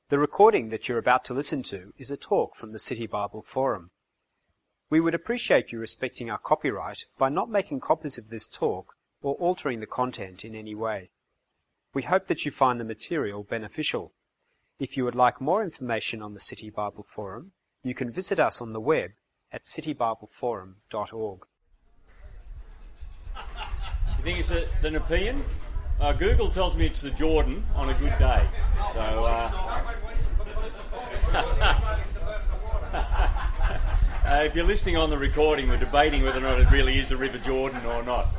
The recording that you're about to listen to is a talk from the City Bible Forum. We would appreciate you respecting our copyright by not making copies of this talk or altering the content in any way. We hope that you find the material beneficial. If you would like more information on the City Bible Forum, you can visit us on the web at citybibleforum.org. You think it's the Nepean? Google tells me it's the Jordan on a good day. So, if you're listening on the recording, we're debating whether or not it really is the River Jordan or not.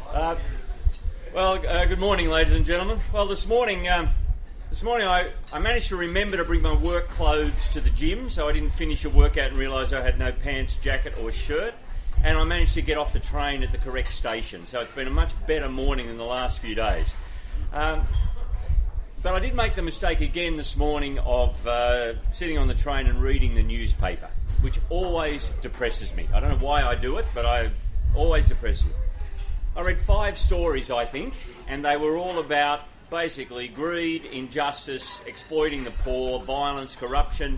Good morning, ladies and gentlemen. Well, this morning I managed to remember to bring my work clothes to the gym, so I didn't finish a workout and realise I had no pants, jacket or shirt. And I managed to get off the train at the correct station. So it's been a much better morning than the last few days. But I did make the mistake again this morning of sitting on the train and reading the newspaper, which always depresses me. I don't know why I do it, but I always depresses me. I read 5 stories, I think, and they were all about basically greed, injustice, exploiting the poor, violence, corruption,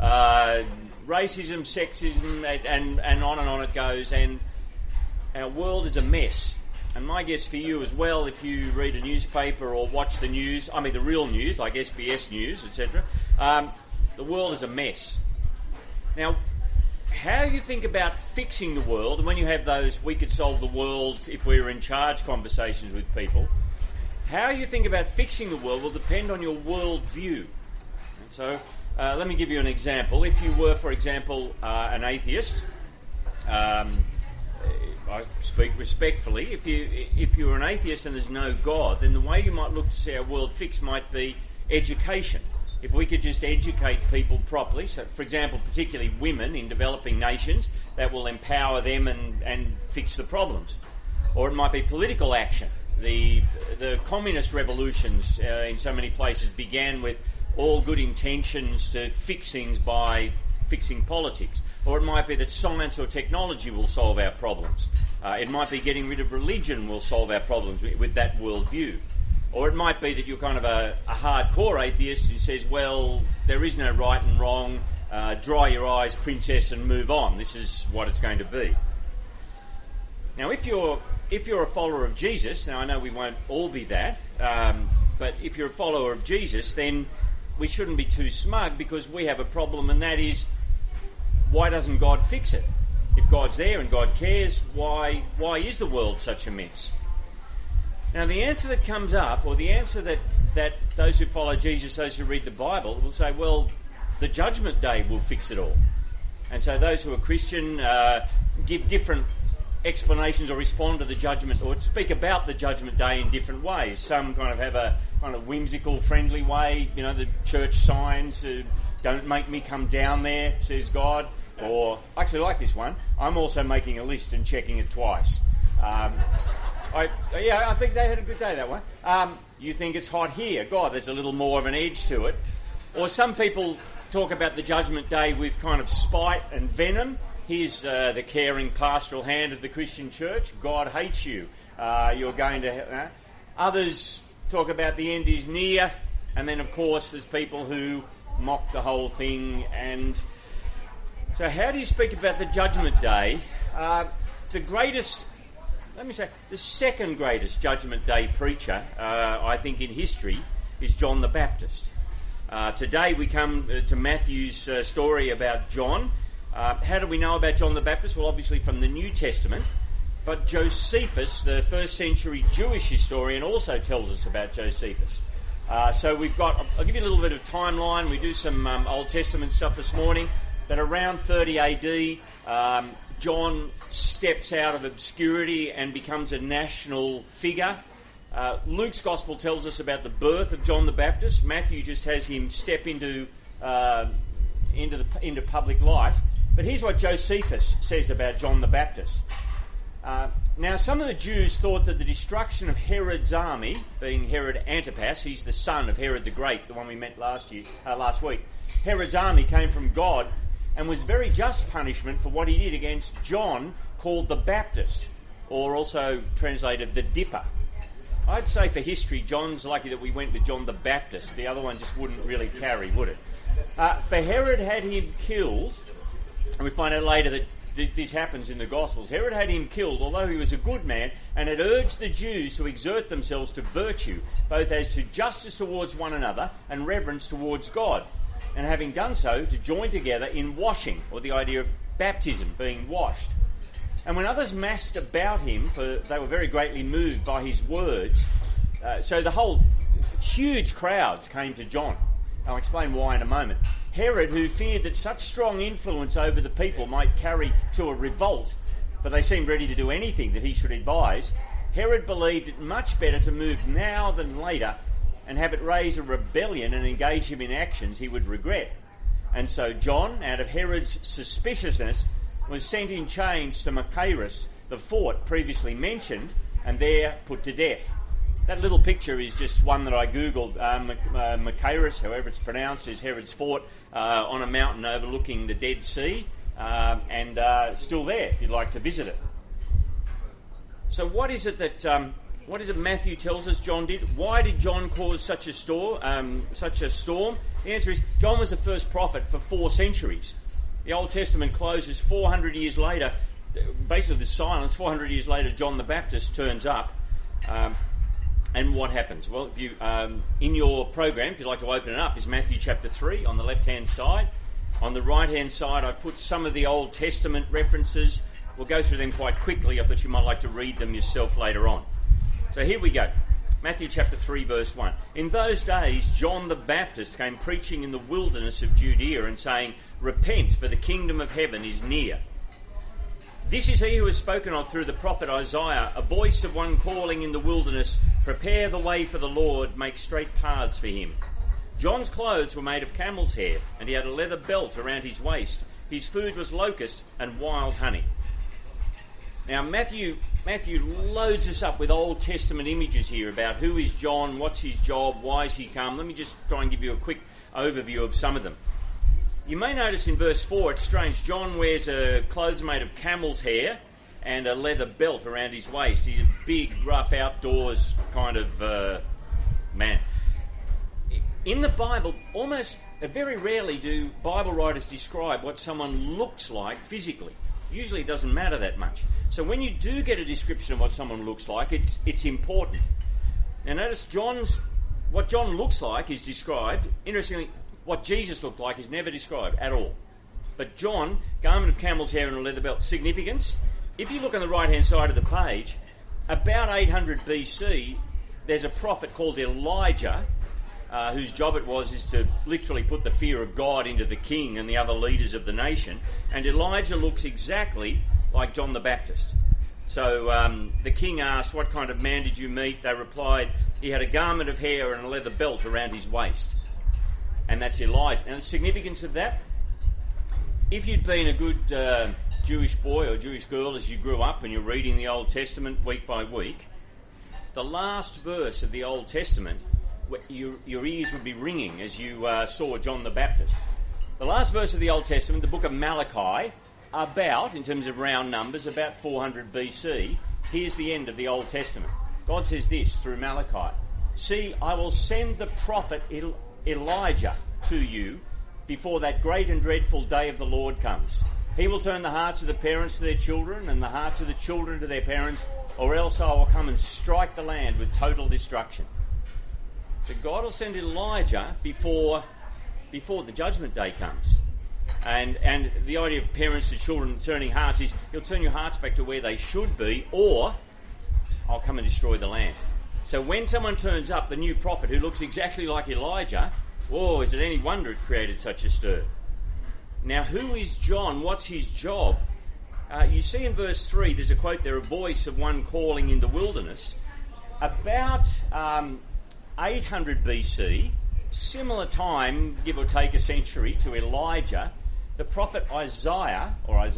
racism, sexism, and on it goes, and our world is a mess. And my guess for you as well, if you read a newspaper or watch the news, I mean the real news, like SBS News, etc., the world is a mess. Now, how you think about fixing the world, and when you have those we could solve the world if we were in charge conversations with people, how you think about fixing the world will depend on your world view. And so, let me give you an example. If you were, for example, an atheist, I speak respectfully, if you're an atheist and there's no God, then the way you might look to see our world fixed might be education. If we could just educate people properly, so for example, particularly women in developing nations, that will empower them and fix the problems. Or it might be political action. The communist revolutions in so many places began with all good intentions to fix things by fixing politics. Or it might be that science or technology will solve our problems. It might be getting rid of religion will solve our problems with that worldview. Or it might be that you're kind of a hardcore atheist who says, well, there is no right and wrong, dry your eyes, princess, and move on. This is what it's going to be. Now, if you're a follower of Jesus, now I know we won't all be that, but if you're a follower of Jesus, then we shouldn't be too smug because we have a problem, and that is, why doesn't God fix it? If God's there and God cares, why is the world such a mess? Now, the answer that comes up, or the answer that those who follow Jesus, those who read the Bible, will say, well, the judgment day will fix it all. And so those who are Christian give different explanations or respond to the judgment, or speak about the judgment day in different ways. Some kind of have a kind of whimsical, friendly way, the church signs, don't make me come down there, says God. Or, I actually like this one, I'm also making a list and checking it twice. I think they had a good day, that one. You think it's hot here. God, there's a little more of an edge to it. Or some people talk about the judgment day with kind of spite and venom. Here's the caring pastoral hand of the Christian church. God hates you. You're going to... Others talk about the end is near. And then, of course, there's people who mock the whole thing. And so how do you speak about the judgment day? The second greatest Judgment Day preacher, I think, in history is John the Baptist. Today we come to Matthew's story about John. How do we know about John the Baptist? Well, obviously from the New Testament. But Josephus, the first century Jewish historian, also tells us about Josephus. So I'll give you a little bit of timeline. We do some Old Testament stuff this morning. That around 30 AD, John steps out of obscurity and becomes a national figure. Luke's Gospel tells us about the birth of John the Baptist. Matthew just has him step into public life. But here's what Josephus says about John the Baptist. Now, some of the Jews thought that the destruction of Herod's army, being Herod Antipas, he's the son of Herod the Great, the one we met last week. Herod's army came from God and was very just punishment for what he did against John, called the Baptist, or also translated the Dipper. I'd say for history, John's lucky that we went with John the Baptist. The other one just wouldn't really carry, would it? For Herod had him killed, and we find out later that this happens in the Gospels. Herod had him killed, although he was a good man, and had urged the Jews to exert themselves to virtue, both as to justice towards one another and reverence towards God. And having done so, to join together in washing, or the idea of baptism, being washed. And when others massed about him, for they were very greatly moved by his words, so the whole huge crowds came to John. I'll explain why in a moment. Herod, who feared that such strong influence over the people might carry to a revolt, for they seemed ready to do anything that he should advise, Herod believed it much better to move now than later and have it raise a rebellion and engage him in actions he would regret. And so John, out of Herod's suspiciousness, was sent in chains to Machaerus, the fort previously mentioned, and there put to death. That little picture is just one that I googled. Machaerus, however it's pronounced, is Herod's fort on a mountain overlooking the Dead Sea, and still there if you'd like to visit it. So what is it that Matthew tells us John did? Why did John cause such a storm? The answer is John was the first prophet for 4 centuries. The Old Testament closes 400 years later. Basically, the silence. 400 years later, John the Baptist turns up. And what happens? Well, if you in your program, if you'd like to open it up, is Matthew chapter 3 on the left-hand side. On the right-hand side, I've put some of the Old Testament references. We'll go through them quite quickly. I thought you might like to read them yourself later on. So here we go. Matthew chapter 3, verse 1. In those days, John the Baptist came preaching in the wilderness of Judea and saying, "Repent, for the kingdom of heaven is near." This is he who is spoken of through the prophet Isaiah, a voice of one calling in the wilderness, "Prepare the way for the Lord, make straight paths for him." John's clothes were made of camel's hair, and he had a leather belt around his waist. His food was locust and wild honey. Now Matthew loads us up with Old Testament images here about who is John, what's his job, why has he come. Let me just try and give you a quick overview of some of them. You may notice in verse 4, it's strange, John wears clothes made of camel's hair and a leather belt around his waist. He's a big, rough, outdoors kind of man. In the Bible, very rarely do Bible writers describe what someone looks like physically. Usually it doesn't matter that much. So when you do get a description of what someone looks like, it's important. Now notice what John looks like is described. Interestingly, what Jesus looked like is never described at all. But John, garment of camel's hair and a leather belt. Significance? If you look on the right-hand side of the page, about 800 BC, there's a prophet called Elijah, whose job it is to literally put the fear of God into the king and the other leaders of the nation. And Elijah looks exactly like John the Baptist. So the king asked, "What kind of man did you meet?" They replied, "He had a garment of hair and a leather belt around his waist." And that's Elijah. And the significance of that, if you'd been a good Jewish boy or Jewish girl as you grew up and you're reading the Old Testament week by week, the last verse of the Old Testament, your ears would be ringing as you saw John the Baptist. The last verse of the Old Testament, the book of Malachi, about, in terms of round numbers, about 400 BC, here's the end of the Old Testament. God says this through Malachi, "See, I will send the prophet Elijah to you before that great and dreadful day of the Lord comes. He will turn the hearts of the parents to their children and the hearts of the children to their parents, or else I will come and strike the land with total destruction." So God will send Elijah before the judgment day comes. And the idea of parents to children turning hearts is he'll turn your hearts back to where they should be, or I'll come and destroy the land. So when someone turns up, the new prophet who looks exactly like Elijah, whoa, is it any wonder it created such a stir? Now, who is John? What's his job? You see in verse 3, there's a quote there, "A voice of one calling in the wilderness." About 800 BC, similar time, give or take a century, to Elijah, the prophet Isaiah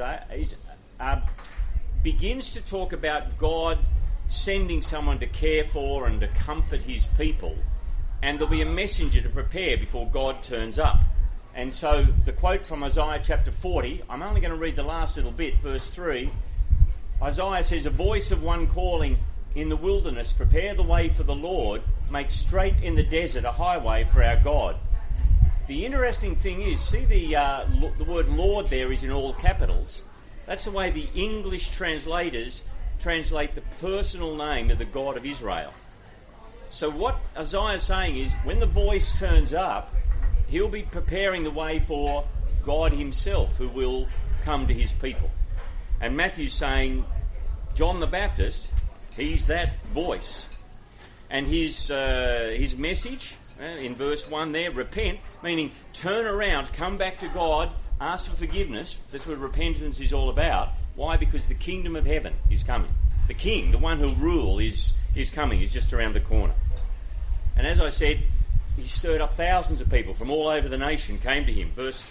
begins to talk about God sending someone to care for and to comfort his people, and there'll be a messenger to prepare before God turns up. And so the quote from Isaiah chapter 40, I'm only going to read the last little bit, verse 3. Isaiah says, "A voice of one calling, in the wilderness, prepare the way for the Lord, make straight in the desert a highway for our God. The interesting thing is, see the word Lord there is in all capitals. That's the way the English translators translate the personal name of the God of Israel. So what Isaiah is saying is, when the voice turns up, he'll be preparing the way for God himself, who will come to his people. And Matthew's saying, John the Baptist, he's that voice. And his message, in verse 1 there, repent, meaning turn around, come back to God, ask for forgiveness. That's what repentance is all about. Why? Because the kingdom of heaven is coming. The king, the one who'll rule, is coming. He's just around the corner. And as I said, he stirred up thousands of people from all over the nation, came to him. Verse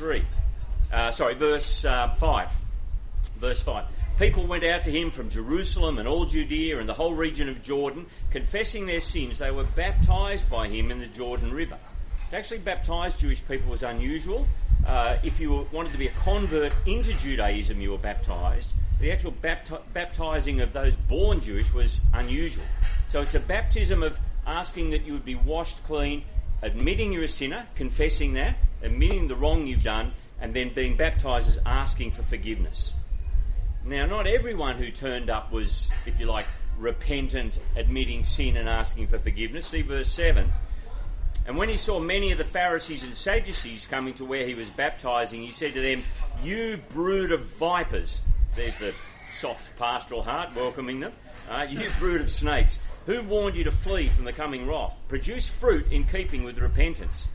5. Verse 5. People went out to him from Jerusalem and all Judea and the whole region of Jordan, confessing their sins. They were baptised by him in the Jordan River. To actually baptise Jewish people was unusual. If you wanted to be a convert into Judaism, you were baptised. The actual baptising of those born Jewish was unusual. So it's a baptism of asking that you would be washed clean, admitting you're a sinner, confessing that, admitting the wrong you've done, and then being baptised as asking for forgiveness. Now, not everyone who turned up was, if you like, repentant, admitting sin and asking for forgiveness. See verse 7. And when he saw many of the Pharisees and Sadducees coming to where he was baptising, he said to them, "You brood of vipers," there's the soft pastoral heart welcoming them, "you brood of snakes, who warned you to flee from the coming wrath? Produce fruit in keeping with repentance."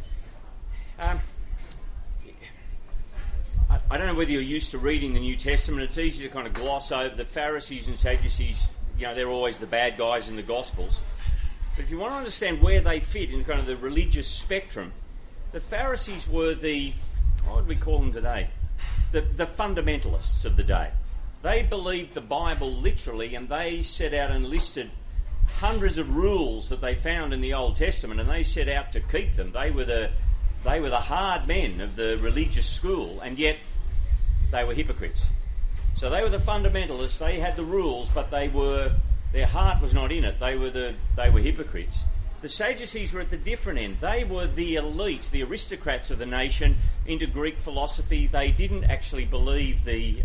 I don't know whether you're used to reading the New Testament. It's easy to kind of gloss over the Pharisees and Sadducees. You know, they're always the bad guys in the Gospels. But if you want to understand where they fit in kind of the religious spectrum, the Pharisees were what would we call them today? The fundamentalists of the day. They believed the Bible literally, and they set out and listed hundreds of rules that they found in the Old Testament, and they set out to keep them. They were the hard men of the religious school, and yet they were hypocrites. So they were the fundamentalists. They had the rules, but their heart was not in it. They were hypocrites. The Sadducees were at the different end. They were the elite, the aristocrats of the nation, into Greek philosophy. They didn't actually believe the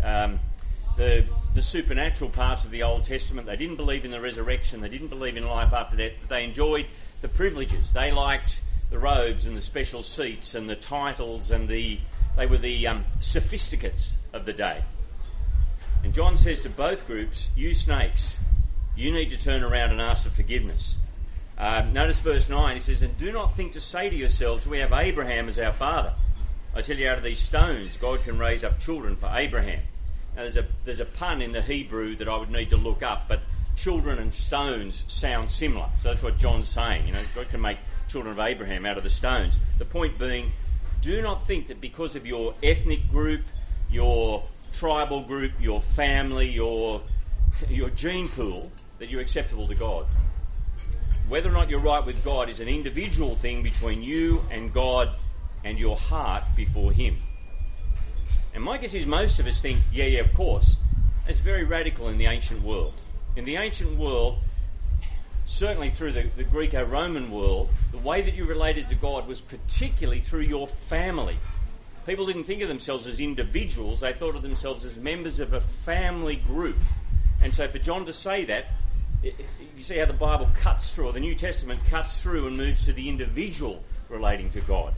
supernatural parts of the Old Testament. They didn't believe in the resurrection. They didn't believe in life after death. But they enjoyed the privileges. They liked the robes and the special seats and the titles, and they were the sophisticates of the day. And John says to both groups, "You snakes, you need to turn around and ask for forgiveness." Notice verse 9, he says, "And do not think to say to yourselves, we have Abraham as our father. I tell you, out of these stones God can raise up children for Abraham." Now there's a pun in the Hebrew that I would need to look up, but children and stones sound similar. So that's what John's saying. You know, God can make children of Abraham out of the stones. The point being, do not think that because of your ethnic group, your tribal group, your family, your gene pool, that you're acceptable to God. Whether or not you're right with God is an individual thing between you and God and your heart before him. And my guess is most of us think, yeah, of course. It's very radical in the ancient world. In the ancient world, certainly through the Greco-Roman world, the way that you related to God was particularly through your family. People didn't think of themselves as individuals, they thought of themselves as members of a family group. And so for John to say that, you see how the Bible cuts through, or the New Testament cuts through and moves to the individual relating to God.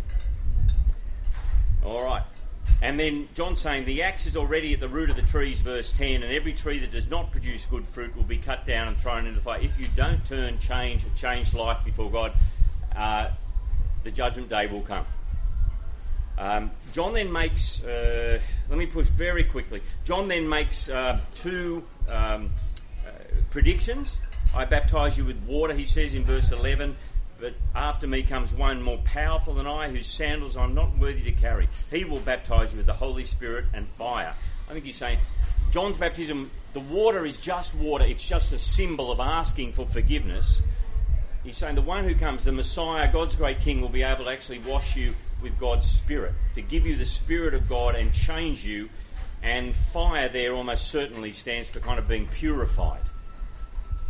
All right. And then John's saying, the axe is already at the root of the trees, verse 10, and every tree that does not produce good fruit will be cut down and thrown into the fire. If you don't change life before God, the judgment day will come. John then makes, let me push very quickly. John then makes two predictions. I baptise you with water, he says in verse 11, but after me comes one more powerful than I, whose sandals I'm not worthy to carry. He will baptise you with the Holy Spirit and fire. I think he's saying John's baptism, the water is just water. It's just a symbol of asking for forgiveness. He's saying the one who comes, the Messiah, God's great King, will be able to actually wash you with God's Spirit, to give you the Spirit of God and change you. And fire there almost certainly stands for kind of being purified.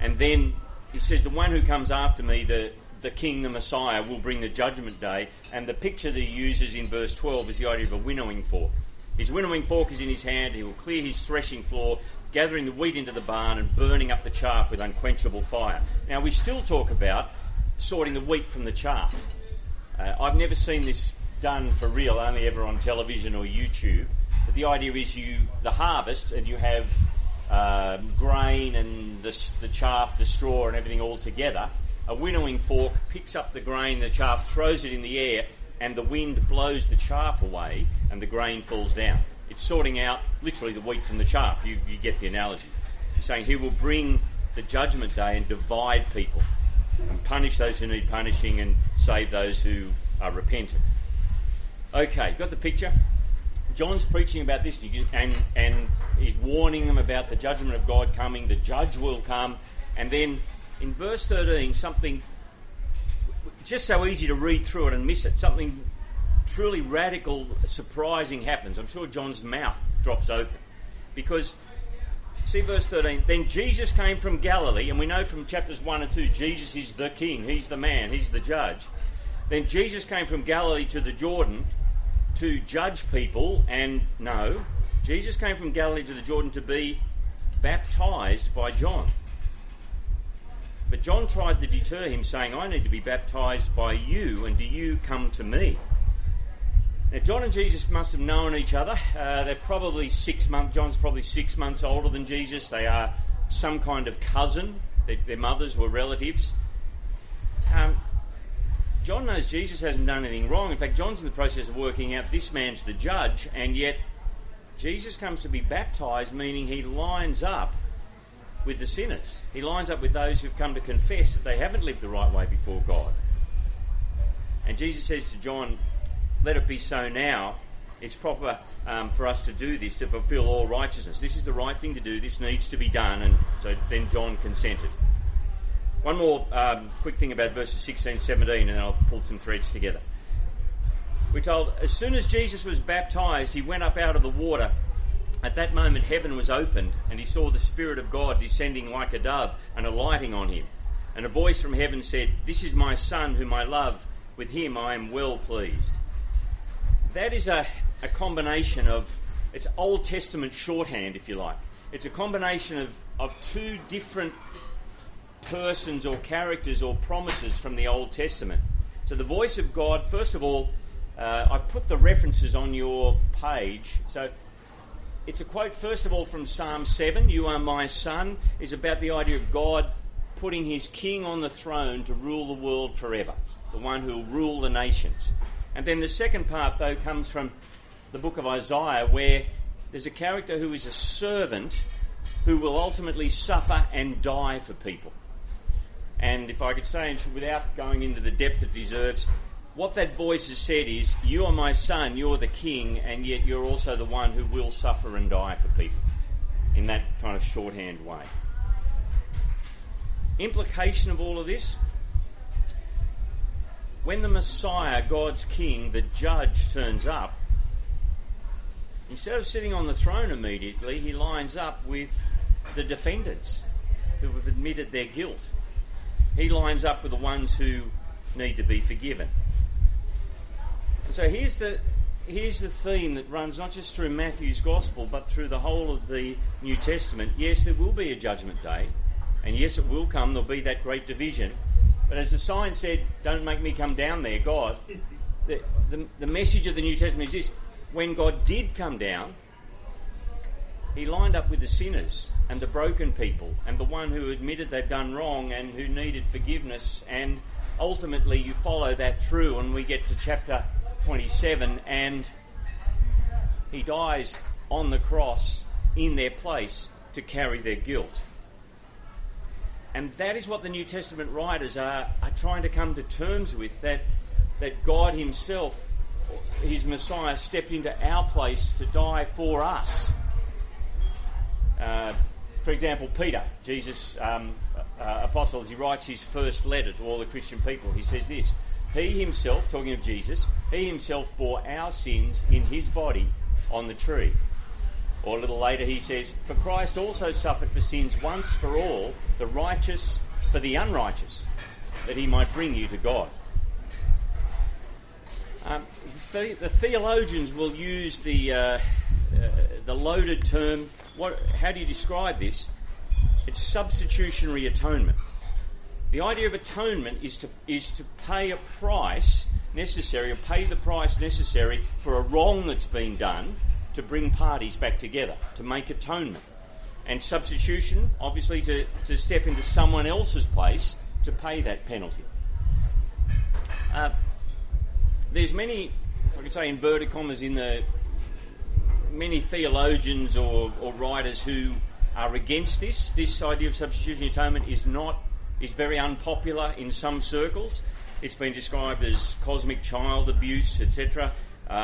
And then he says, the one who comes after me, the king, the Messiah, will bring the judgment day. And the picture that he uses in verse 12 is the idea of a winnowing fork. His winnowing fork is in his hand. He will clear his threshing floor, gathering the wheat into the barn and burning up the chaff with unquenchable fire. Now, we still talk about sorting the wheat from the chaff. I've never seen this done for real, only ever on television or YouTube. But the idea is the harvest, and you have grain and the chaff, the straw and everything all together. A winnowing fork picks up the grain, the chaff, throws it in the air, and the wind blows the chaff away and the grain falls down. It's sorting out literally the wheat from the chaff. You get the analogy. He's saying he will bring the judgment day and divide people and punish those who need punishing and save those who are repentant. Okay, got the picture? John's preaching about this and he's warning them about the judgment of God coming. The judge will come. And then in verse 13, something just so easy to read through it and miss it. Something truly radical, surprising happens. I'm sure John's mouth drops open. Because, see verse 13, then Jesus came from Galilee, and we know from chapters 1 and 2, Jesus is the king, he's the man, he's the judge. Then Jesus came from Galilee to the Jordan to judge people, and no, Jesus came from Galilee to the Jordan to be baptized by John. But John tried to deter him, saying, I need to be baptized by you, and do you come to me? Now, John and Jesus must have known each other. They're probably 6 months. John's probably 6 months older than Jesus. They are some kind of cousin. Their mothers were relatives. John knows Jesus hasn't done anything wrong. In fact, John's in the process of working out this man's the judge, and yet Jesus comes to be baptized, meaning he lines up with the sinners. He lines up with those who've come to confess that they haven't lived the right way before God. And Jesus says to John, let it be so now. It's proper for us to do this, to fulfill all righteousness. This is the right thing to do. This needs to be done. And so then John consented. One more quick thing about verses 16 and 17, and then I'll pull some threads together. We're told, as soon as Jesus was baptized, he went up out of the water. At that moment, heaven was opened, and he saw the Spirit of God descending like a dove and alighting on him. And a voice from heaven said, this is my Son whom I love. With him I am well pleased. That is a combination of, it's Old Testament shorthand, if you like. It's a combination of two different persons or characters or promises from the Old Testament. So the voice of God, first of all, I put the references on your page. So it's a quote, first of all, from Psalm 7, you are my son, is about the idea of God putting his king on the throne to rule the world forever, the one who will rule the nations. And then the second part, though, comes from the book of Isaiah, where there's a character who is a servant who will ultimately suffer and die for people. And if I could say, without going into the depth it deserves, what that voice has said is, you are my son, you're the king, and yet you're also the one who will suffer and die for people, in that kind of shorthand way. Implication of all of this? When the Messiah, God's king, the judge, turns up, instead of sitting on the throne immediately, he lines up with the defendants who have admitted their guilt. He lines up with the ones who need to be forgiven. And so here's the theme that runs not just through Matthew's Gospel, but through the whole of the New Testament. Yes, there will be a judgment day, and yes, it will come. There'll be that great division. But as the sign said, don't make me come down there, God. The message of the New Testament is this. When God did come down, he lined up with the sinners and the broken people and the one who admitted they've done wrong and who needed forgiveness. And ultimately you follow that through and we get to chapter 27 and he dies on the cross in their place to carry their guilt. And that is what the New Testament writers are trying to come to terms with, that God himself, his Messiah, stepped into our place to die for us. For example, Peter, Jesus' apostle, as he writes his first letter to all the Christian people, he says this, he himself, talking of Jesus, he himself bore our sins in his body on the tree. Or a little later he says, "For Christ also suffered for sins once for all, the righteous for the unrighteous, that he might bring you to God." The theologians will use the loaded term. How do you describe this? It's substitutionary atonement. The idea of atonement is to pay a price necessary, or pay the price necessary for a wrong that's been done to bring parties back together, to make atonement. And substitution, obviously, to step into someone else's place to pay that penalty. There's many, if I could say inverted commas, many theologians or writers who are against this. This idea of substitutionary atonement is very unpopular in some circles. It's been described as cosmic child abuse, etc. But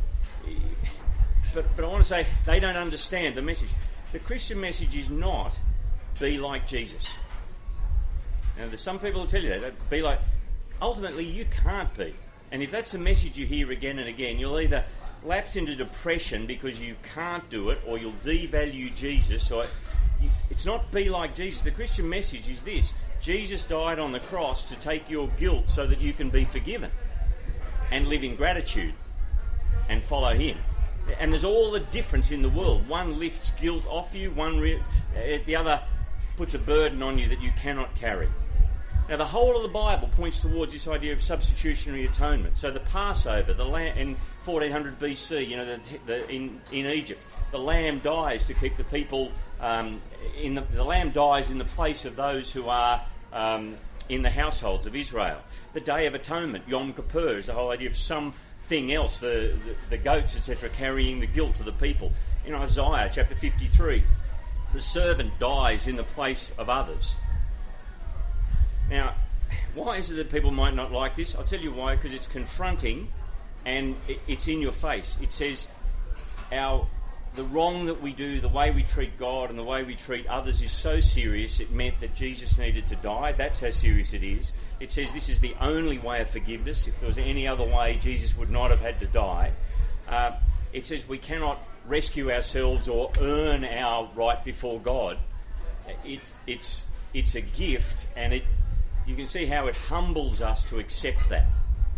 I want to say they don't understand the message. The Christian message is not be like Jesus. Now, there's some people who tell you that. Be like. Ultimately, you can't be. And if that's a message you hear again and again, you'll either lapse into depression because you can't do it, or you'll devalue Jesus. Or it's not be like Jesus. The Christian message is this: Jesus died on the cross to take your guilt so that you can be forgiven and live in gratitude and follow him. And there's all the difference in the world. One lifts guilt off you, the other puts a burden on you that you cannot carry. Now, the whole of the Bible points towards this idea of substitutionary atonement. So the Passover, the lamb in 1400 BC, in Egypt, the lamb dies to keep the people the lamb dies in the place of those who are in the households of Israel. The Day of Atonement, Yom Kippur, is the whole idea of something else, the goats, etc., carrying the guilt of the people. In Isaiah chapter 53, the servant dies in the place of others. Now, why is it that people might not like this? I'll tell you why. Because it's confronting and it's in your face. It says the wrong that we do, the way we treat God and the way we treat others is so serious it meant that Jesus needed to die. That's how serious it is. It says this is the only way of forgiveness. If there was any other way, Jesus would not have had to die. It says we cannot rescue ourselves or earn our right before God. It's a gift, and you can see how it humbles us to accept that.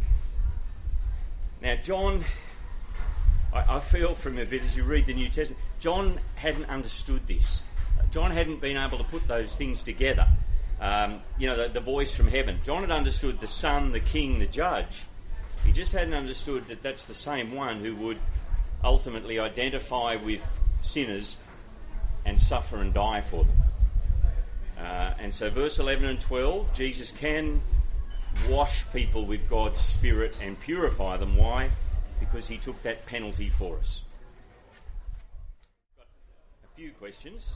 Now, John, I feel from a bit as you read the New Testament, John hadn't understood this. John hadn't been able to put those things together. The voice from heaven. John had understood the Son, the King, the Judge. He just hadn't understood that that's the same one who would ultimately identify with sinners and suffer and die for them. And so verse 11 and 12, Jesus can wash people with God's Spirit and purify them. Why? Because he took that penalty for us. Got a few questions.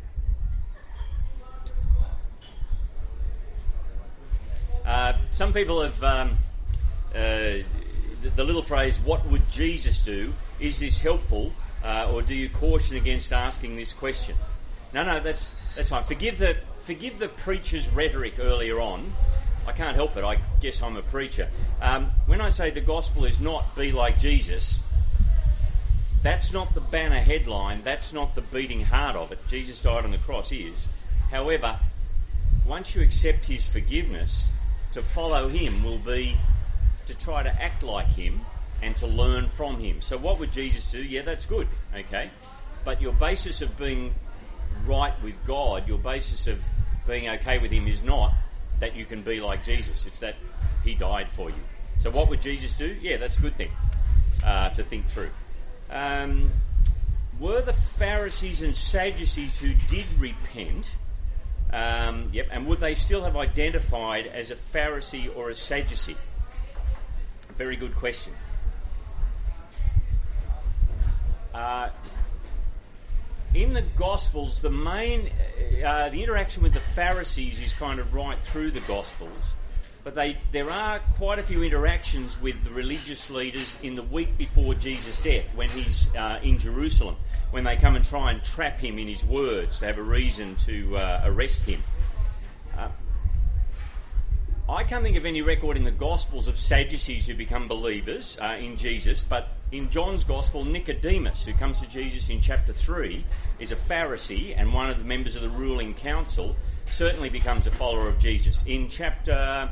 Some people have the little phrase, "What would Jesus do?" Is this helpful, or do you caution against asking this question? No, that's fine. Forgive the preacher's rhetoric earlier on. I can't help it. I guess I'm a preacher. When I say the gospel is not be like Jesus, that's not the banner headline. That's not the beating heart of it. Jesus died on the cross is. However, once you accept his forgiveness, to follow him will be to try to act like him and to learn from him. So what would Jesus do? Yeah, that's good. Okay. But your basis of being right with God, your basis of being okay with him is not that you can be like Jesus. It's that he died for you. So what would Jesus do? Yeah, that's a good thing to think through. Were the Pharisees and Sadducees who did repent, and would they still have identified as a Pharisee or a Sadducee? A very good question. In the Gospels, the interaction with the Pharisees is kind of right through the Gospels, but there are quite a few interactions with the religious leaders in the week before Jesus' death, when he's in Jerusalem, when they come and try and trap him in his words to have a reason to arrest him. I can't think of any record in the Gospels of Sadducees who become believers in Jesus, but In John's Gospel, Nicodemus, who comes to Jesus in chapter 3, is a Pharisee and one of the members of the ruling council, certainly becomes a follower of Jesus. In chapter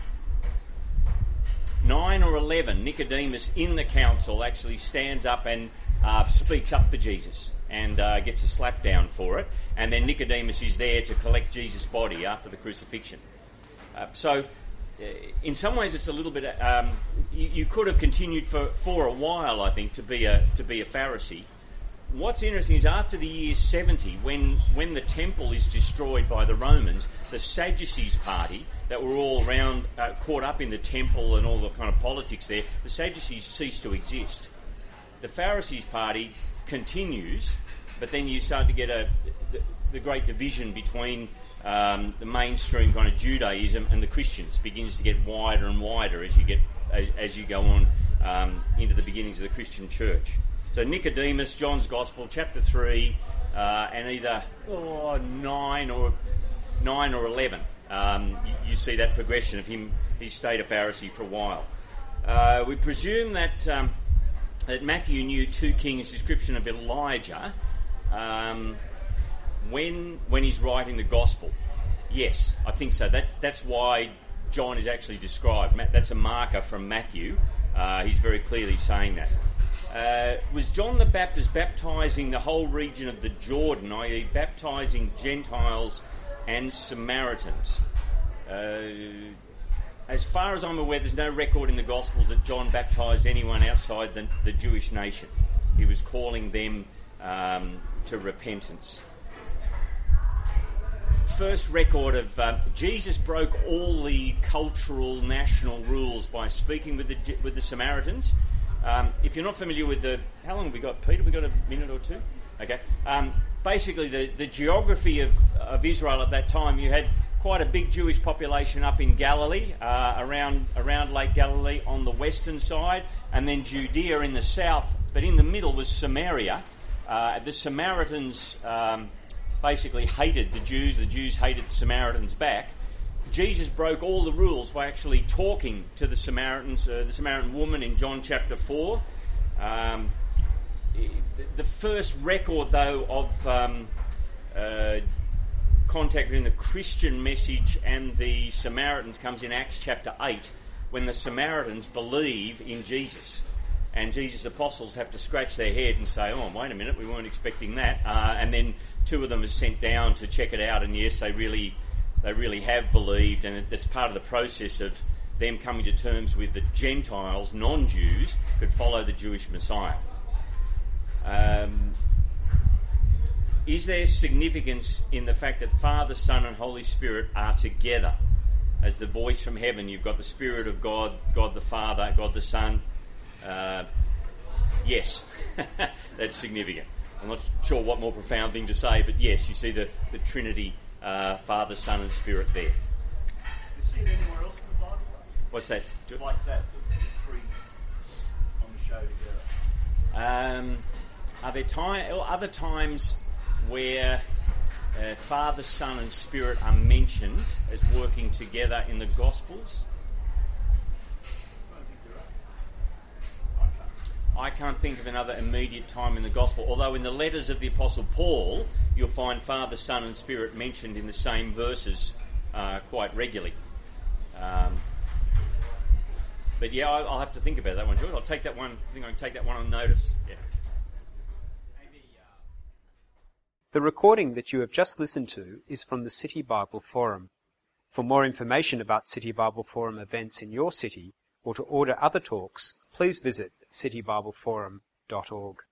9 or 11, Nicodemus in the council actually stands up and speaks up for Jesus and gets a slap down for it. And then Nicodemus is there to collect Jesus' body after the crucifixion. In some ways, it's a little bit. You could have continued for a while, I think, to be a Pharisee. What's interesting is after the year 70, when the temple is destroyed by the Romans, the Sadducees party that were all around, caught up in the temple and all the kind of politics there, the Sadducees cease to exist. The Pharisees party continues, but then you start to get the great division between the mainstream kind of Judaism and the Christians begins to get wider and wider as you go on into the beginnings of the Christian church. So Nicodemus, John's Gospel, chapter 3, and either 9 or 11. You see that progression of him. He stayed a Pharisee for a while. We presume that Matthew knew 2 Kings' description of Elijah when he's writing the Gospel. Yes, I think so. That's why John is actually described. That's a marker from Matthew. He's very clearly saying that. Was John the Baptist baptising the whole region of the Jordan, i.e. baptising Gentiles and Samaritans? As far as I'm aware, there's no record in the Gospels that John baptised anyone outside the Jewish nation. He was calling them to repentance. First record of Jesus broke all the cultural national rules by speaking with the Samaritans. If you're not familiar with how long have we got, Peter? We got a minute or two? Okay. Basically, the geography of Israel at that time, you had quite a big Jewish population up in Galilee, around Lake Galilee on the western side, and then Judea in the south, but in the middle was Samaria. The Samaritans basically hated the Jews hated the Samaritans back. Jesus broke all the rules by actually talking to the Samaritans, the Samaritan woman in John chapter 4. The first record, though, of contact between the Christian message and the Samaritans comes in Acts chapter 8, when the Samaritans believe in Jesus. And Jesus' apostles have to scratch their head and say, oh, wait a minute, we weren't expecting that. And then 2 of them are sent down to check it out, and yes, they really have believed, and it's part of the process of them coming to terms with the Gentiles, non-Jews, could follow the Jewish Messiah. Is there significance in the fact that Father, Son and Holy Spirit are together? As the voice from heaven, you've got the Spirit of God, God the Father, God the Son. Yes, that's significant. I'm not sure what more profound thing to say, but yes, you see the Trinity, Father, Son and Spirit there. You see it anywhere else in the Bible? What's that? Like that, the 3 on the show together. Are there other times where Father, Son and Spirit are mentioned as working together in the Gospels? I can't think of another immediate time in the Gospel, although in the letters of the Apostle Paul, you'll find Father, Son and Spirit mentioned in the same verses quite regularly. But yeah, I'll have to think about that one, George. I'll take that one. I think I can take that one on notice. Yeah. The recording that you have just listened to is from the City Bible Forum. For more information about City Bible Forum events in your city, or to order other talks, please visit citybibleforum.org.